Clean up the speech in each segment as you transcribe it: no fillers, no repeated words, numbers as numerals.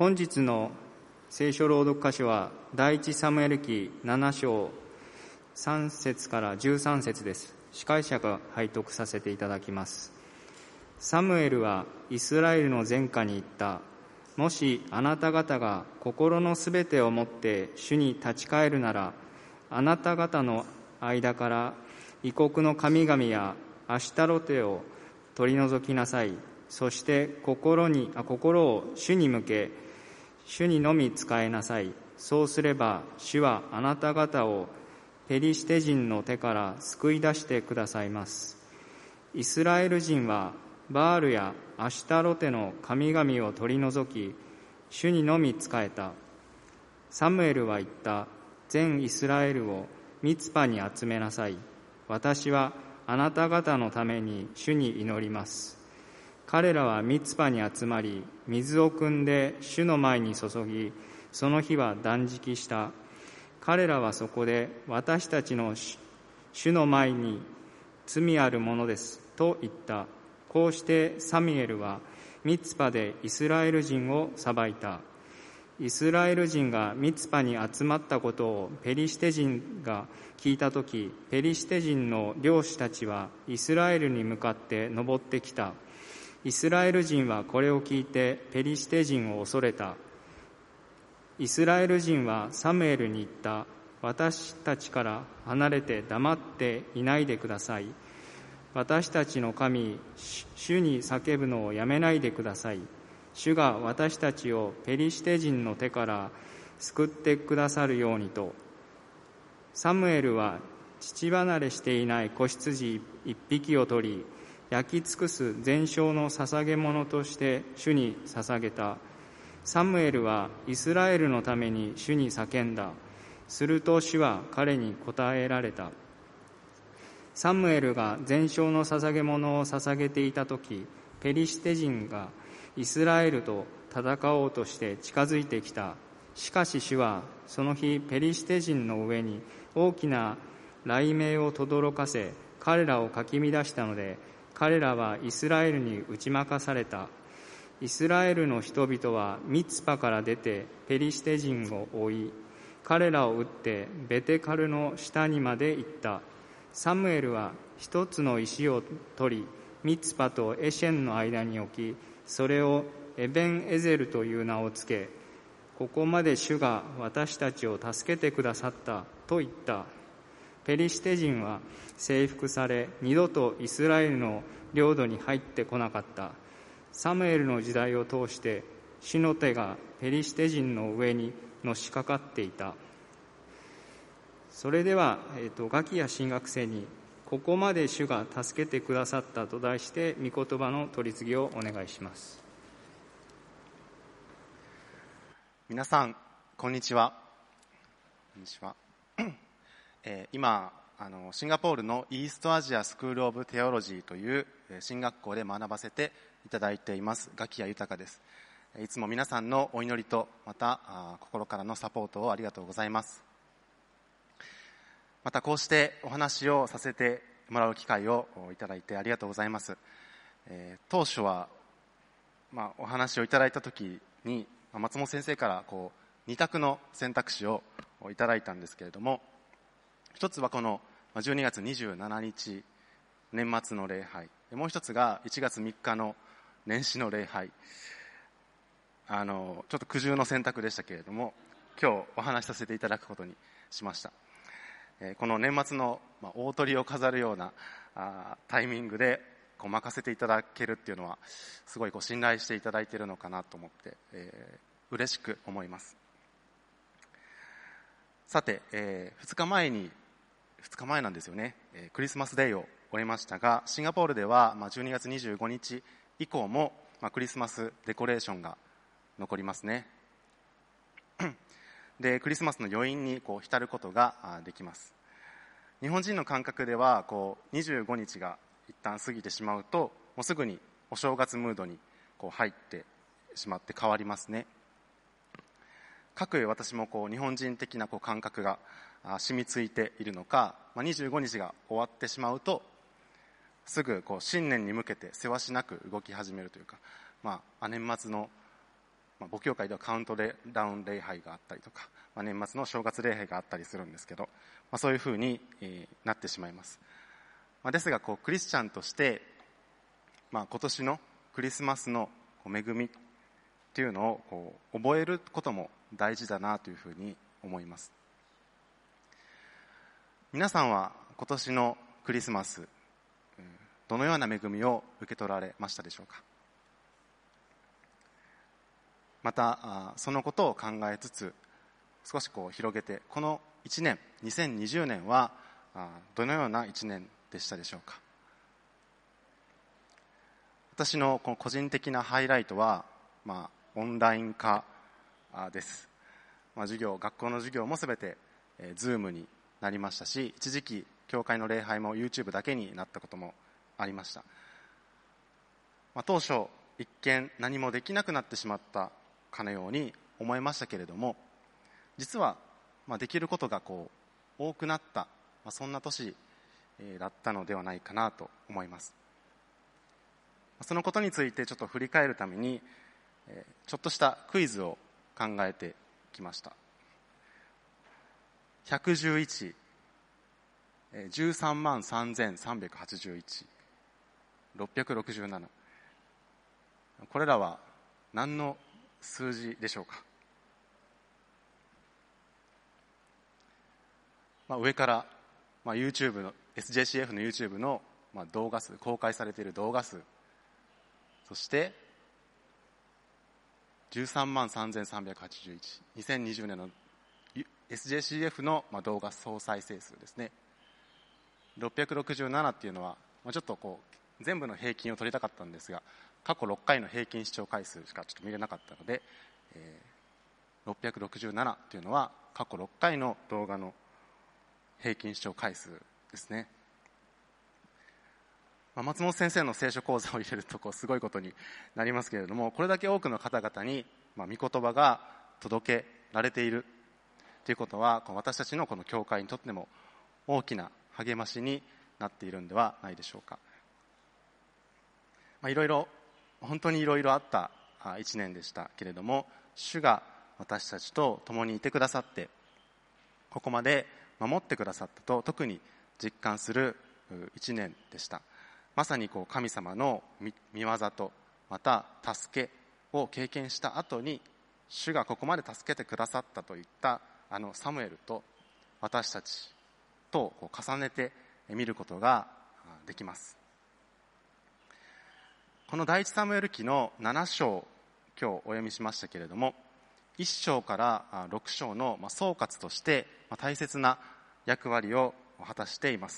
本日の聖書朗読箇所は第一サムエル記7章3節から13節です。司会者が拝読させていただきます。サムエルはイスラエルの全家に言った。もしあなた方が心のすべてをもって主に立ち返るなら、あなた方の間から異国の神々やアシュタロテを取り除きなさい。そして心を主に向け、主にのみ仕えなさい。そうすれば主はあなた方をペリシテ人の手から救い出してくださいます。イスラエル人はバールやアシュタロテの神々を取り除き、主にのみ仕えた。サムエルは言った。全イスラエルをミツパに集めなさい。私はあなた方のために主に祈ります。彼らはミツパに集まり、水を汲んで主の前に注ぎ、その日は断食した。彼らはそこで、私たちの主の前に罪あるものですと言った。こうしてサミュエルはミツパでイスラエル人を裁いた。イスラエル人がミツパに集まったことをペリシテ人が聞いたとき、ペリシテ人の領主たちはイスラエルに向かって登ってきた。イスラエル人はこれを聞いてペリシテ人を恐れた。イスラエル人はサムエルに言った。私たちから離れて黙っていないでください。私たちの神、主に叫ぶのをやめないでください。主が私たちをペリシテ人の手から救ってくださるようにと。サムエルは乳離れしていない子羊一匹を取り、焼き尽くす全焼の捧げ物として主に捧げた。サムエルはイスラエルのために主に叫んだ。すると主は彼に答えられた。サムエルが全焼の捧げ物を捧げていたとき、ペリシテ人がイスラエルと戦おうとして近づいてきた。しかし主はその日ペリシテ人の上に大きな雷鳴を轟かせ、彼らをかき乱したので、彼らはイスラエルに打ち負かされた。イスラエルの人々はミツパから出てペリシテ人を追い、彼らを撃ってベテカルの下にまで行った。サムエルは一つの石を取り、ミツパとエシェンの間に置き、それをエベンエゼルという名をつけ、ここまで主が私たちを助けてくださったと言った。ペリシテ人は征服され、二度とイスラエルの領土に入ってこなかった。サムエルの時代を通して主の手がペリシテ人の上にのしかかっていた。それでは、ガキや神学生にここまで主が助けてくださったと題して御言葉の取り次ぎをお願いします。 皆さんこんにちは。こんにちは。今シンガポールのイーストアジアスクールオブテオロジーという神学校で学ばせていただいていますガキヤ豊です。いつも皆さんのお祈りとまた心からのサポートをありがとうございます。またこうしてお話をさせてもらう機会をいただいてありがとうございます。当初は、お話をいただいた時に松本先生から2択の選択肢をいただいたんですけれども、一つはこの12月27日年末の礼拝、もう一つが1月3日の年始の礼拝。ちょっと苦渋の選択でしたけれども、今日お話しさせていただくことにしました。この年末の大鳥を飾るようなタイミングで任せていただけるっていうのはすごい信頼していただいているのかなと思って、嬉しく思います。さて、2日前なんですよね、クリスマスデーを終えましたが、シンガポールでは12月25日以降もクリスマスデコレーションが残りますね。でクリスマスの余韻に浸ることができます。日本人の感覚では25日が一旦過ぎてしまうともうすぐにお正月ムードに入ってしまって変わりますね。かくいう私も日本人的な感覚が染みついているのか、25日が終わってしまうとすぐ新年に向けてせわしなく動き始めるというか、年末の母教会ではカウントダウン礼拝があったりとか、年末の正月礼拝があったりするんですけど、そういうふうになってしまいます。ですがクリスチャンとして、今年のクリスマスの恵みっていうのを覚えることも大事だなというふうに思います。皆さんは今年のクリスマス、どのような恵みを受け取られましたでしょうか。またそのことを考えつつ、少し広げて、この1年2020年はどのような1年でしたでしょうか。私のこの個人的なハイライトは、オンライン化です。学校の授業もすべてZoom になりましたし、一時期教会の礼拝も YouTube だけになったこともありました。当初一見何もできなくなってしまったかのように思いましたけれども、実はできることが多くなった、そんな年だったのではないかなと思います。そのことについてちょっと振り返るために、ちょっとしたクイズを考えてきました。111、13万3381、667、これらは何の数字でしょうか。上から、YouTube の SJCF の YouTube の動画数、公開されている動画数、そして13万3381、2020年の SJCF の動画総再生数ですね。667っていうのは、ちょっと全部の平均を取りたかったんですが、過去6回の平均視聴回数しかちょっと見れなかったので、667というのは過去6回の動画の平均視聴回数ですね。松本先生の聖書講座を入れるとすごいことになりますけれども、これだけ多くの方々に御言葉が届けられているということは、私たちのこの教会にとっても大きな励ましになっているんではないでしょうか。本当にいろいろあった一年でしたけれども、主が私たちと共にいてくださって、ここまで守ってくださったと特に実感する一年でした。まさに神様の御業と、また助けを経験した後に、主がここまで助けてくださったといったサムエルと私たちと重ねて見ることができます。この第一サムエル記の7章、今日お読みしましたけれども、1章から6章の総括として大切な役割を果たしています。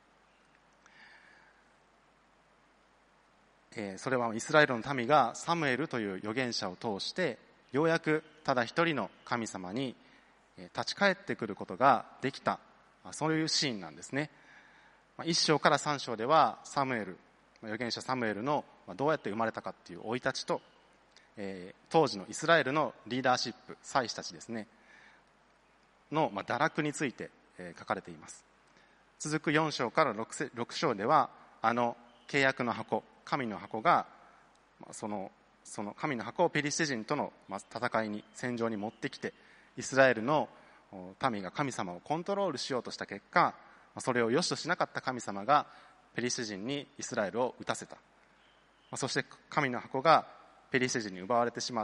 それはイスラエルの民がサムエルという預言者を通してようやくただ一人の神様に立ち返ってくることができた、そういうシーンなんですね。1章から3章ではサムエル、預言者サムエルのどうやって生まれたかっていう生い立ちと、当時のイスラエルのリーダーシップ、祭司たちですねの堕落について書かれています。続く4章から 6章では契約の箱、神の箱がその神の箱をペリシテ人との戦いに、戦場に持ってきて、イスラエルの民が神様をコントロールしようとした結果、それを良しとしなかった神様がペリシテ人にイスラエルを撃たせた。そして神の箱がペリシテ人に奪われてしまって、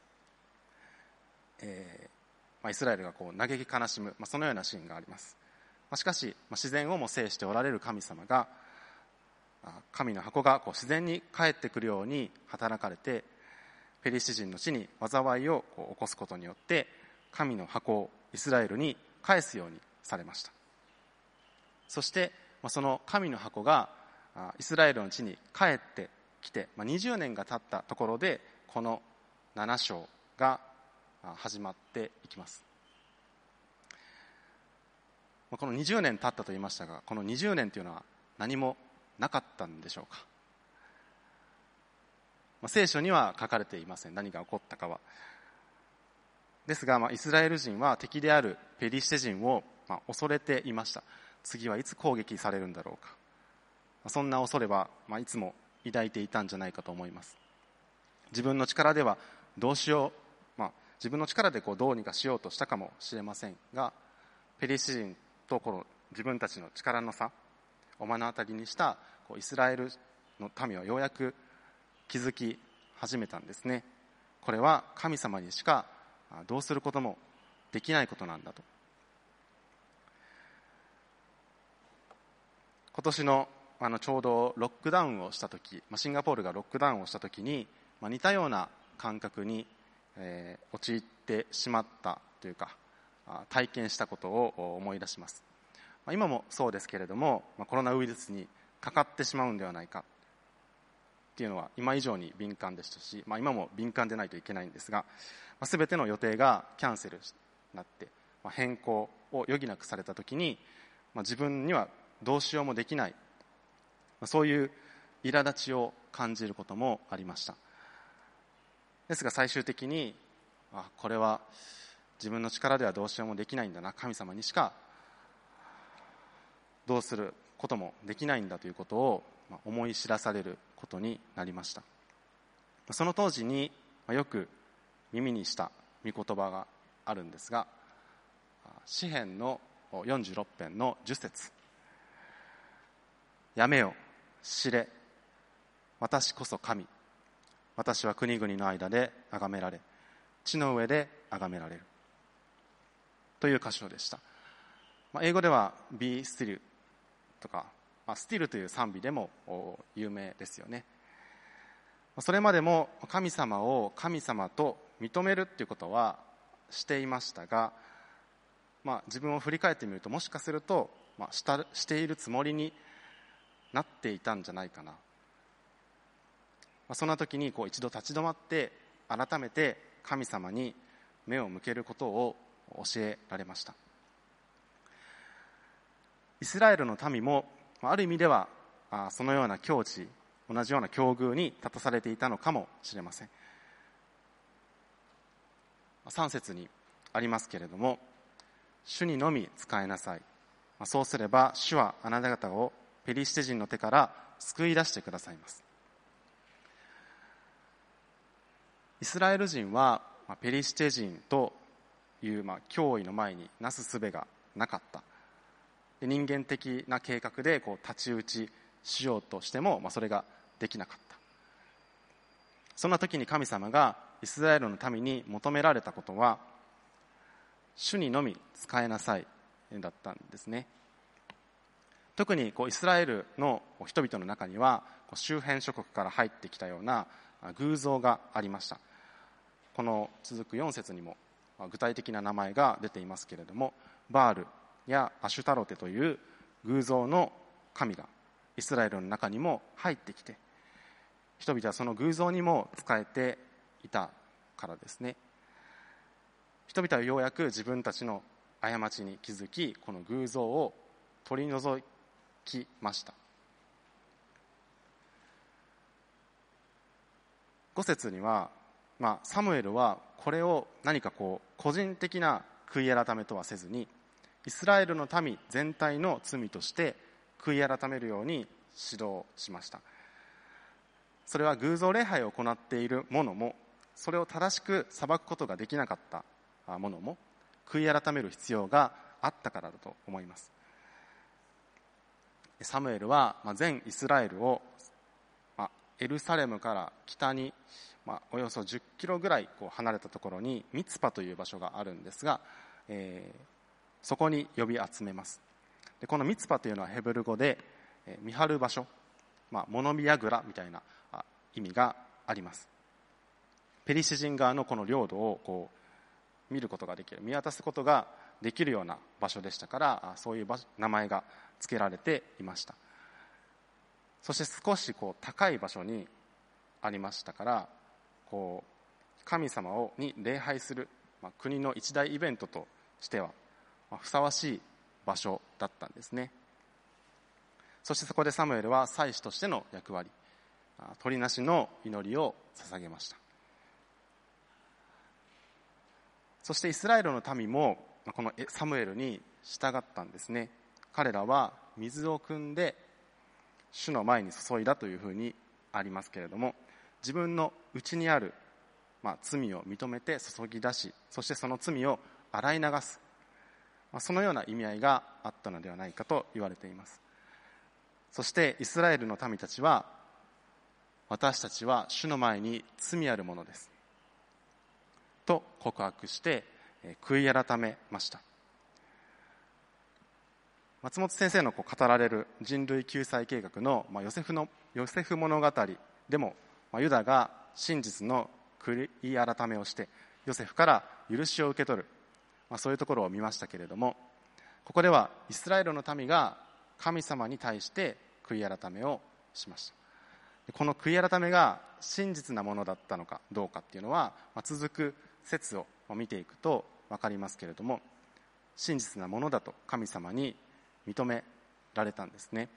イスラエルが嘆き悲しむ、そのようなシーンがあります。しかし自然をも制しておられる神様が、神の箱が自然に帰ってくるように働かれて、ペリシテ人の地に災いを起こすことによって神の箱をイスラエルに返すようにされました。そしてその神の箱がイスラエルの地に帰ってきて20年が経ったところで、この7章が始まっていきます。この20年経ったと言いましたが、この20年というのは何もなかったんでしょうか。聖書には書かれていません、何が起こったかは。ですが、イスラエル人は敵であるペリシテ人を恐れていました。次はいつ攻撃されるんだろうか。そんな恐れはいつも抱いていたんじゃないかと思います。自分の力ではどうしよう、自分の力でどうにかしようとしたかもしれませんが、ペリシテ人と自分たちの力の差を目の当たりにしたイスラエルの民はようやく気づき始めたんですね。これは神様にしかどうすることもできないことなんだと。今年のちょうどロックダウンをした時、シンガポールがロックダウンをした時に、似たような感覚に、陥ってしまったというか、体験したことを思い出します。今もそうですけれども、コロナウイルスにかかってしまうんではないかっていうのは今以上に敏感でしたし、今も敏感でないといけないんですが、全ての予定がキャンセルになって、変更を余儀なくされた時に、自分にはどうしようもできない、そういう苛立ちを感じることもありました。ですが最終的に、これは自分の力ではどうしようもできないんだな、神様にしかどうすることもできないんだということを思い知らされることになりました。その当時によく耳にした御言葉があるんですが、詩編の46編の10節、やめよ、知れ、私こそ神、私は国々の間で崇められ、地の上で崇められるという箇所でした。英語では Be still とか、still という賛美でも有名ですよね。それまでも神様を神様と認めるっていうことはしていましたが、自分を振り返ってみると、もしかすると、しているつもりになっていたんじゃないかな。そんな時に一度立ち止まって改めて神様に目を向けることを教えられました。イスラエルの民もある意味ではそのような境地、同じような境遇に立たされていたのかもしれません。3節にありますけれども、主にのみ仕えなさい、そうすれば主はあなた方をペリシテ人の手から救い出してくださいます。イスラエル人はペリシテ人という脅威の前になす術がなかった。人間的な計画で太刀打ちしようとしても、それができなかった。そんな時に神様がイスラエルの民に求められたことは、主にのみ仕えなさいだったんですね。特にイスラエルの人々の中には周辺諸国から入ってきたような偶像がありました。この続く4節にも具体的な名前が出ていますけれども、バールやアシュタロテという偶像の神がイスラエルの中にも入ってきて、人々はその偶像にも仕えていたからですね。人々はようやく自分たちの過ちに気づき、この偶像を取り除きました。5節には、サムエルはこれを何か個人的な悔い改めとはせずに、イスラエルの民全体の罪として悔い改めるように指導しました。それは偶像礼拝を行っている者も、それを正しく裁くことができなかった者も悔い改める必要があったからだと思います。サムエルは全イスラエルをエルサレムから北におよそ10キロぐらい離れたところにミツパという場所があるんですが、そこに呼び集めます。でこのミツパというのはヘブル語で見張る場所、物見櫓みたいな意味があります。ペリシテ人側のこの領土を見ることができる、見渡すことができるような場所でしたから、そういう名前が付けられていました。そして少し高い場所にありましたから、神様に礼拝する、国の一大イベントとしてはふさわしい場所だったんですね。そしてそこでサムエルは祭司としての役割、鳥なしの祈りを捧げました。そしてイスラエルの民もこのサムエルに従ったんですね。彼らは水を汲んで主の前に注いだというふうにありますけれども、自分の内にある罪を認めて注ぎ出し、そしてその罪を洗い流す、そのような意味合いがあったのではないかと言われています。そしてイスラエルの民たちは、私たちは主の前に罪あるものですと告白して悔い改めました。松本先生の語られる人類救済計画のヨセフ物語でも、ユダが真実の悔い改めをしてヨセフから許しを受け取る、そういうところを見ましたけれども、ここではイスラエルの民が神様に対して悔い改めをしました。この悔い改めが真実なものだったのかどうかっていうのは、続く説を見ていくと分かりますけれども、真実なものだと神様に認められたんですね。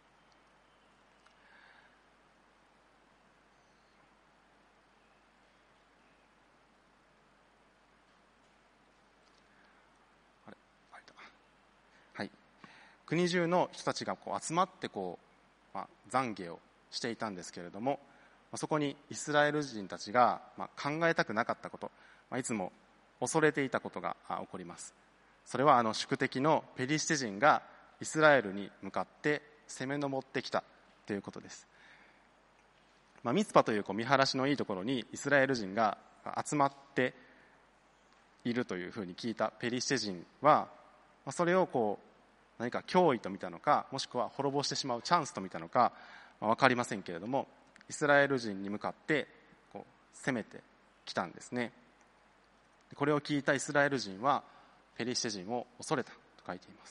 はい、国中の人たちが集まって懺悔をしていたんですけれども、そこにイスラエル人たちが考えたくなかったこと、いつも恐れていたことが起こります。それは宿敵のペリシテ人がイスラエルに向かって攻め上ってきたということです。ミツパという見晴らしのいいところにイスラエル人が集まっているというふうに聞いたペリシテ人は、それを何か脅威と見たのか、もしくは滅ぼしてしまうチャンスと見たのか分かりませんけれども、イスラエル人に向かって攻めてきたんですね。これを聞いたイスラエル人はペリシテ人を恐れたと書いています。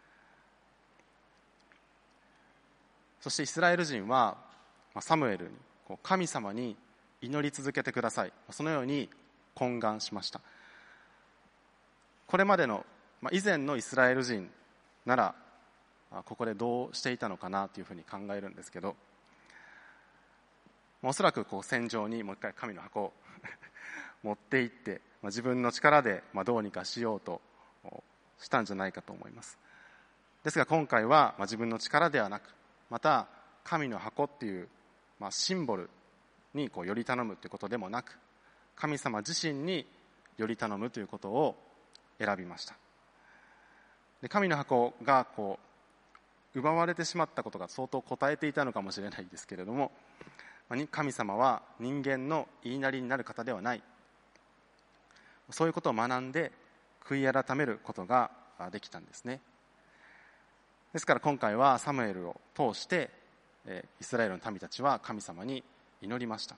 そしてイスラエル人はサムエルに神様に祈り続けてください、そのように懇願しました。これまでの以前のイスラエル人ならここでどうしていたのかなというふうに考えるんですけど、おそらく戦場にもう一回神の箱を持って行って自分の力でどうにかしようとしたんじゃないかと思います。ですが今回は自分の力ではなく、また神の箱っていうシンボルにより頼むということでもなく、神様自身により頼むということを選びました。で、神の箱が奪われてしまったことが相当答えていたのかもしれないですけれども、神様は人間の言いなりになる方ではない、そういうことを学んで悔い改めることができたんですね。ですから今回はサムエルを通してイスラエルの民たちは神様に祈りました。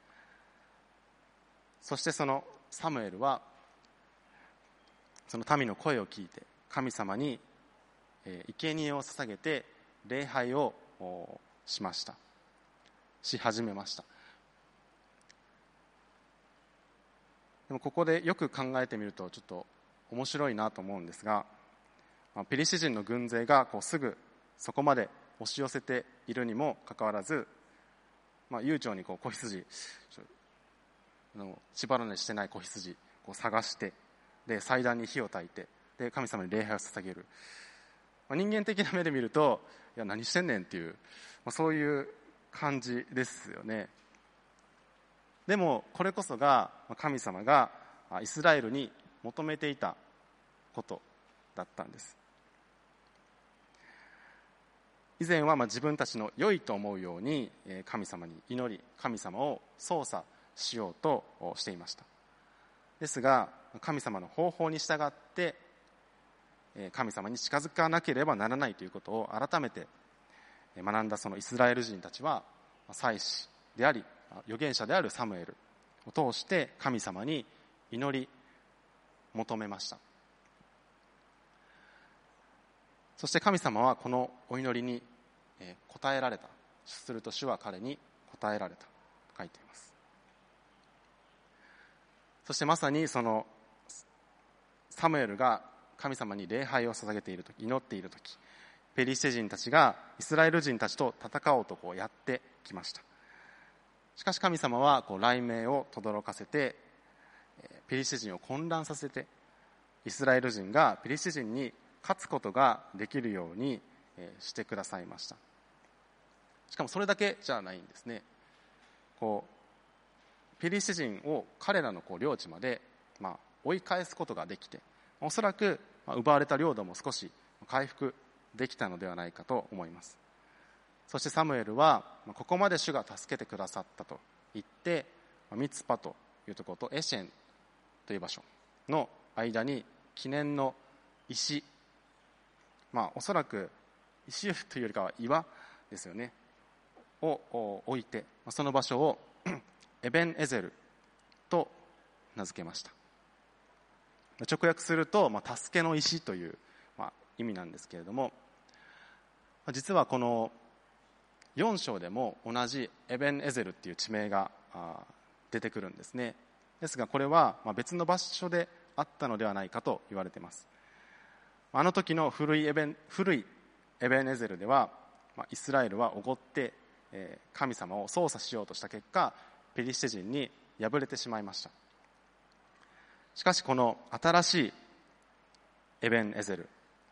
そしてそのサムエルはその民の声を聞いて神様に生贄を捧げて礼拝をし始めました。でもここでよく考えてみるとちょっと面白いなと思うんですが、ペリシテ人の軍勢がすぐそこまで押し寄せているにもかかわらず、悠長に子羊、血離れしてない子羊を探して、で祭壇に火を焚いて、で神様に礼拝を捧げる。人間的な目で見ると、いや何してんねんっていう、そういう感じですよね。でもこれこそが神様がイスラエルに求めていたことだったんです。以前は自分たちの良いと思うように神様に祈り、神様を操作しようとしていました。ですが神様の方法に従って神様に近づかなければならないということを改めて学んだそのイスラエル人たちは、祭司であり預言者であるサムエルを通して神様に祈り求めました。そして神様はこのお祈りに答えられた。すると主は彼に答えられたと書いています。そしてまさにそのサムエルが神様に礼拝を捧げているとき、祈っているとき、ペリシテ人たちがイスラエル人たちと戦おうとやってきました。しかし神様は雷鳴を轟かせてペリシテ人を混乱させて、イスラエル人がペリシテ人に勝つことができるようにしてくださいました。しかもそれだけじゃないんですね。 ペリシテ人を彼らの領地まで、追い返すことができて、おそらく奪われた領土も少し回復できたのではないかと思います。そしてサムエルはここまで主が助けてくださったと言って、ミツパというところとエシェンという場所の間に記念の石、おそらく石というよりかは岩ですよねを置いて、その場所をエベンエゼルと名付けました。直訳すると、助けの石という、意味なんですけれども、実はこの4章でも同じエベンエゼルっていう地名が出てくるんですね。ですがこれは別の場所であったのではないかと言われています。あの時の古いエベンエゼルでは、イスラエルはおごって神様を操作しようとした結果、ペリシテ人に敗れてしまいました。しかしこの新しいエベンエゼル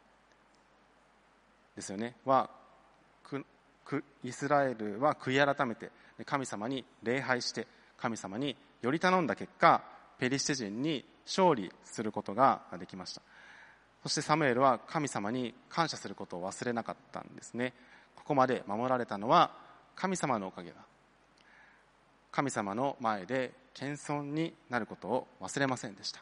ですよねは、イスラエルは悔い改めて神様に礼拝して神様により頼んだ結果、ペリシテ人に勝利することができました。そしてサムエルは神様に感謝することを忘れなかったんですね。ここまで守られたのは神様のおかげだ。神様の前で謙遜になることを忘れませんでした。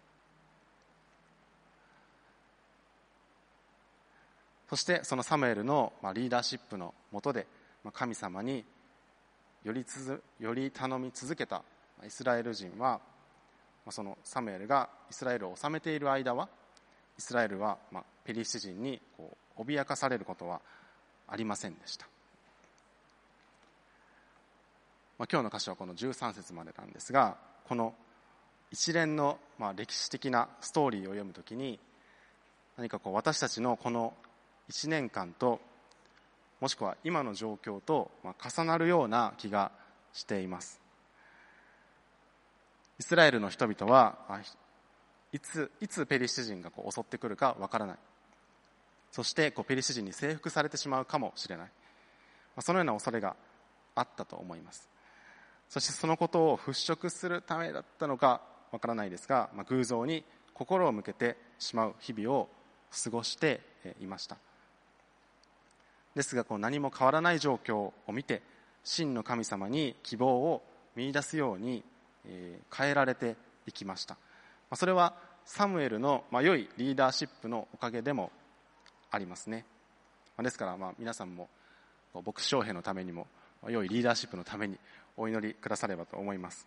そしてそのサムエルのリーダーシップの下で神様により頼み続けたイスラエル人は、そのサムエルがイスラエルを治めている間は、イスラエルはペリシテ人に脅かされることはありませんでした。今日の箇所はこの13節までなんですが、この一連の歴史的なストーリーを読むときに、何か私たちのこの1年間と、もしくは今の状況と重なるような気がしています。イスラエルの人々はいつペリシテ人が襲ってくるかわからない。そしてペリシテ人に征服されてしまうかもしれない。そのような恐れがあったと思います。そしてそのことを払拭するためだったのかわからないですが、偶像に心を向けてしまう日々を過ごしていました。ですが何も変わらない状況を見て、真の神様に希望を見出すように変えられていきました。それはサムエルの良いリーダーシップのおかげでもありますね。ですから皆さんも牧師将兵のためにも良いリーダーシップのためにお祈りくださればと思います。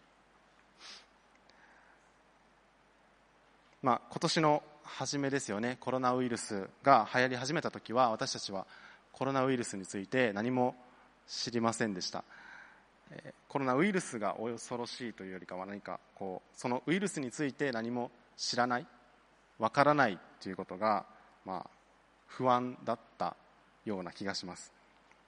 今年の初めですよね、コロナウイルスが流行り始めた時は、私たちはコロナウイルスについて何も知りませんでした。コロナウイルスが恐ろしいというよりかは、何かそのウイルスについて何も知らない、わからないということが不安だったような気がします。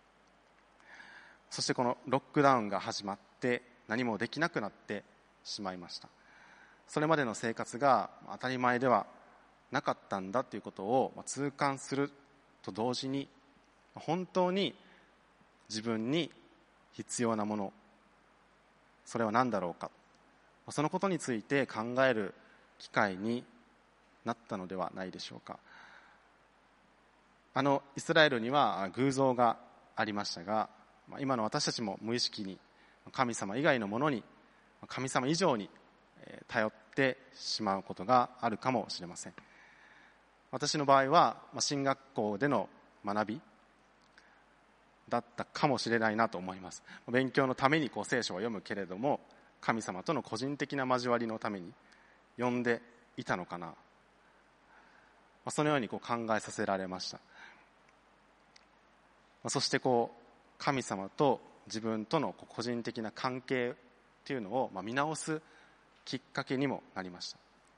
そしてこのロックダウンが始まって何もできなくなってしまいました。それまでの生活が当たり前ではなかったんだということを痛感すると同時に、本当に自分に必要なもの、それは何だろうか、そのことについて考える機会になったのではないでしょうか。イスラエルには偶像がありましたが、今の私たちも無意識に神様以外のものに、神様以上に頼ってしまうことがあるかもしれません。私の場合は進学校での学びだったかもしれないなと思います。勉強のために聖書を読むけれども、神様との個人的な交わりのために読んでいたのかな、そのように考えさせられました。そして神様と自分との個人的な関係というのを見直すきっかけにもなりました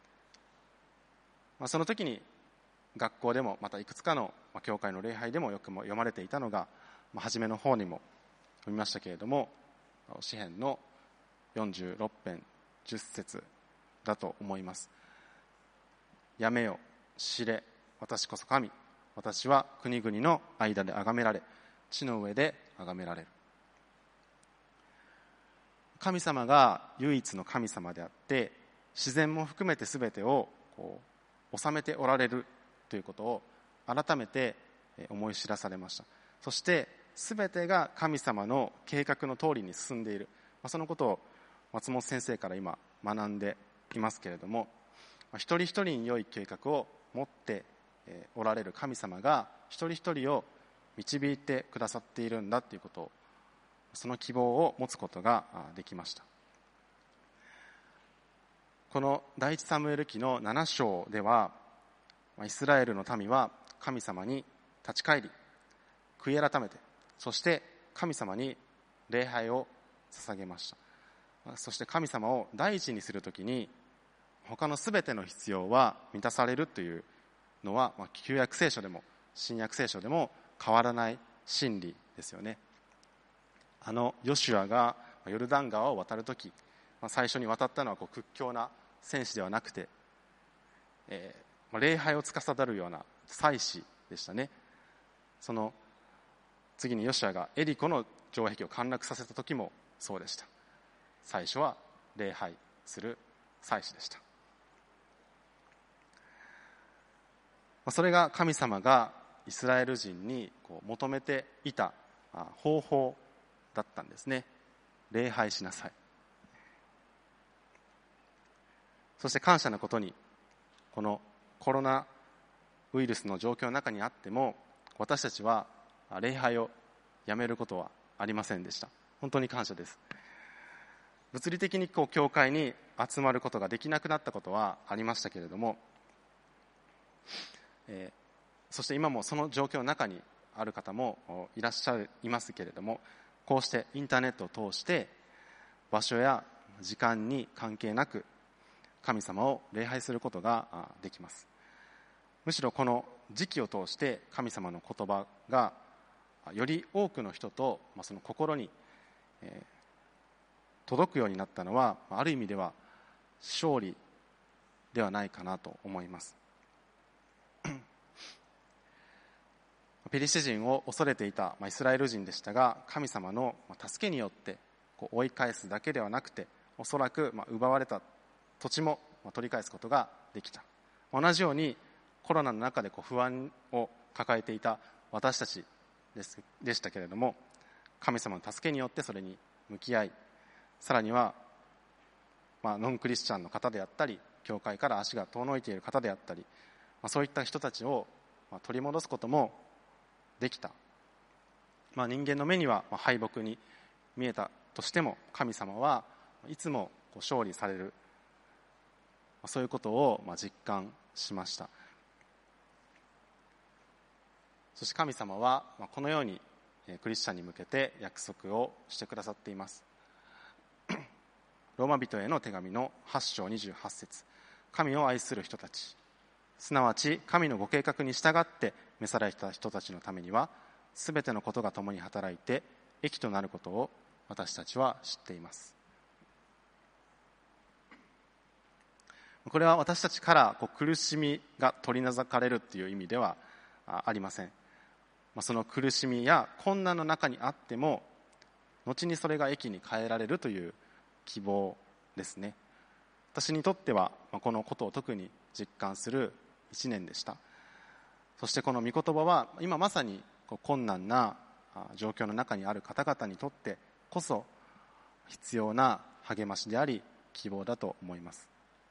。その時に学校でもまたいくつかの教会の礼拝でもよく読まれていたのが、初めの方にも読みましたけれども、詩編の46編10節だと思います。やめよ、知れ、私こそ神、私は国々の間で崇められ、地の上で崇められる。 神様が唯一の神様であって、自然も含めて全てを治めておられるということを改めて思い知らされました。そして全てが神様の計画の通りに進んでいる、そのことを松本先生から今学んでいますけれども、一人一人に良い計画を持っておられる神様が一人一人を導いてくださっているんだということを、その希望を持つことができました。この第一サムエル記の7章では、イスラエルの民は神様に立ち返り、悔い改めて、そして神様に礼拝を捧げました。そして神様を第一にするときに、他のすべての必要は満たされるというのは、旧約聖書でも新約聖書でも変わらない真理ですよね。ヨシュアがヨルダン川を渡るとき、最初に渡ったのは屈強な戦士ではなくて、礼拝を司るような祭司でしたね。その次にヨシュアがエリコの城壁を陥落させた時もそうでした。最初は礼拝する祭司でした。それが神様がイスラエル人に求めていた方法だったんですね。礼拝しなさい。そして感謝のことに、このコロナウイルスの状況の中にあっても、私たちは礼拝をやめることはありませんでした。本当に感謝です。物理的に教会に集まることができなくなったことはありましたけれども、そして今もその状況の中にある方もいますけれども、こうしてインターネットを通して場所や時間に関係なく神様を礼拝することができます。むしろこの時期を通して神様の言葉がより多くの人とその心に届くようになったのは、ある意味では勝利ではないかなと思います。ペリシテ人を恐れていたイスラエル人でしたが、神様の助けによって追い返すだけではなくて、おそらく奪われた土地も取り返すことができた。同じようにコロナの中で不安を抱えていた私たちでしたけれども、神様の助けによってそれに向き合い、さらにはノンクリスチャンの方であったり、教会から足が遠のいている方であったり、そういった人たちを取り戻すこともできた。人間の目には敗北に見えたとしても、神様はいつも勝利される、そういうことを実感しました。そして神様はこのようにクリスチャンに向けて約束をしてくださっています。ローマ人への手紙の8章28節、神を愛する人たち、すなわち神のご計画に従って召された人たちのためには、すべてのことが共に働いて益となることを私たちは知っています。これは私たちから苦しみが取り除かれるという意味ではありません。その苦しみや困難の中にあっても、後にそれが益に変えられるという希望ですね。私にとってはこのことを特に実感する一年でした。そしてこの御言葉は今まさに困難な状況の中にある方々にとってこそ必要な励ましであり希望だと思います。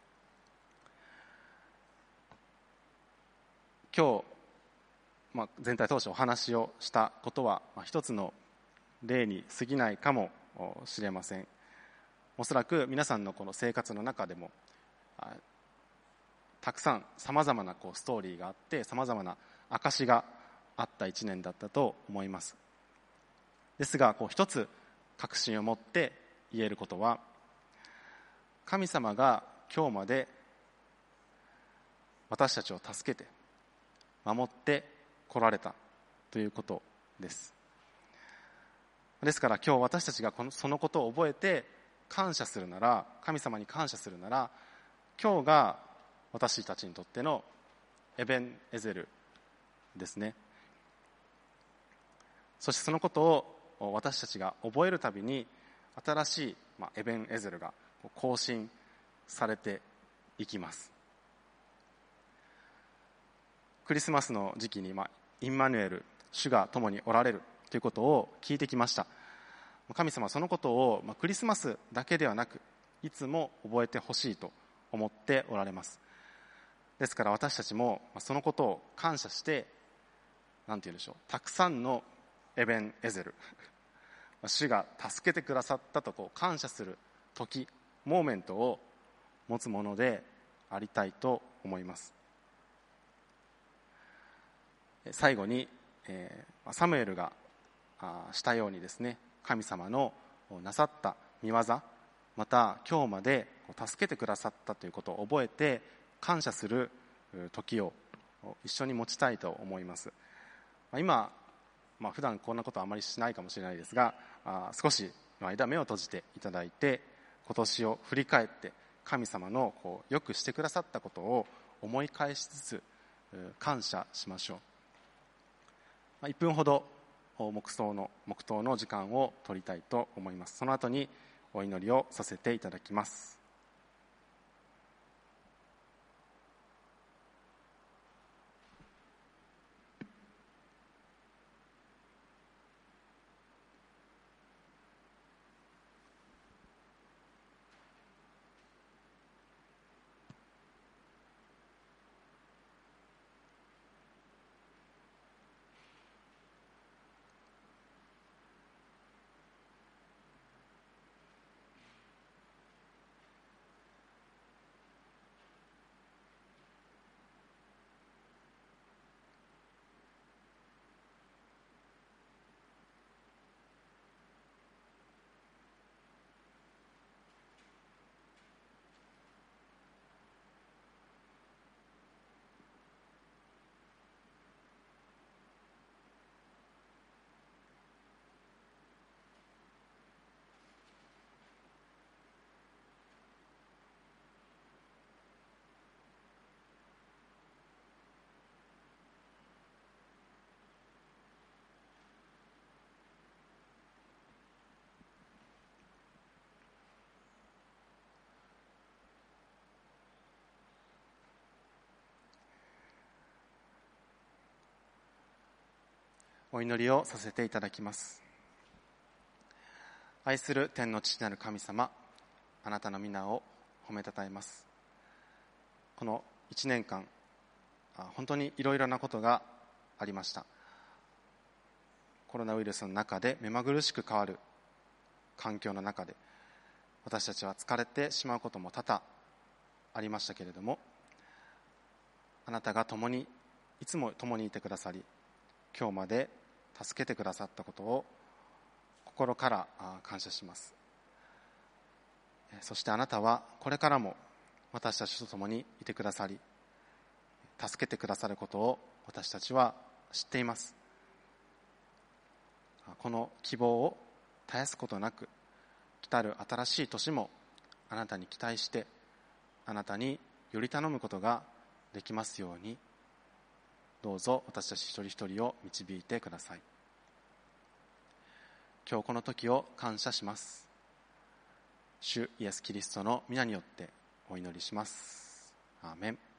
今日、全体通してお話をしたことは一つの例に過ぎないかもしれません。おそらく皆さんのこの生活の中でもたくさんさまざまなストーリーがあって、さまざまな証があった一年だったと思います。ですが一つ確信を持って言えることは、神様が今日まで私たちを助けて守って来られたということです。ですから今日私たちがそのことを覚えて感謝するなら、神様に感謝するなら、今日が私たちにとってのエベンエゼルですね。そしてそのことを私たちが覚えるたびに新しいエベンエゼルが更新されていきます。クリスマスの時期に、インマヌエル、主が共におられるということを聞いてきました。神様はそのことを、クリスマスだけではなくいつも覚えてほしいと思っておられます。ですから私たちもそのことを感謝して、なんて言うんでしょう、たくさんのエベンエゼル、主が助けてくださったと感謝する時、モーメントを持つものでありたいと思います。最後に、サムエルがしたようにですね、神様のなさった御業、また今日まで助けてくださったということを覚えて感謝する時を一緒に持ちたいと思います。今、普段こんなことはあまりしないかもしれないですが、少しの間目を閉じていただいて、今年を振り返って神様のよくしてくださったことを思い返しつつ感謝しましょう。1分ほど黙祷の時間を取りたいと思います。その後にお祈りをさせていただきます。お祈りをさせていただきます。愛する天の父なる神様、あなたの皆を褒めたたえます。この1年間、本当にいろいろなことがありました。コロナウイルスの中で目まぐるしく変わる環境の中で、私たちは疲れてしまうことも多々ありましたけれども、あなたがいつも共にいてくださり、今日まで助けてくださったことを心から感謝します。そしてあなたはこれからも私たちと共にいてくださり、助けてくださることを私たちは知っています。この希望を絶やすことなく、来たる新しい年もあなたに期待して、あなたにより頼むことができますように、どうぞ私たち一人一人を導いてください。今日この時を感謝します。主イエスキリストの皆によってお祈りします。アーメン。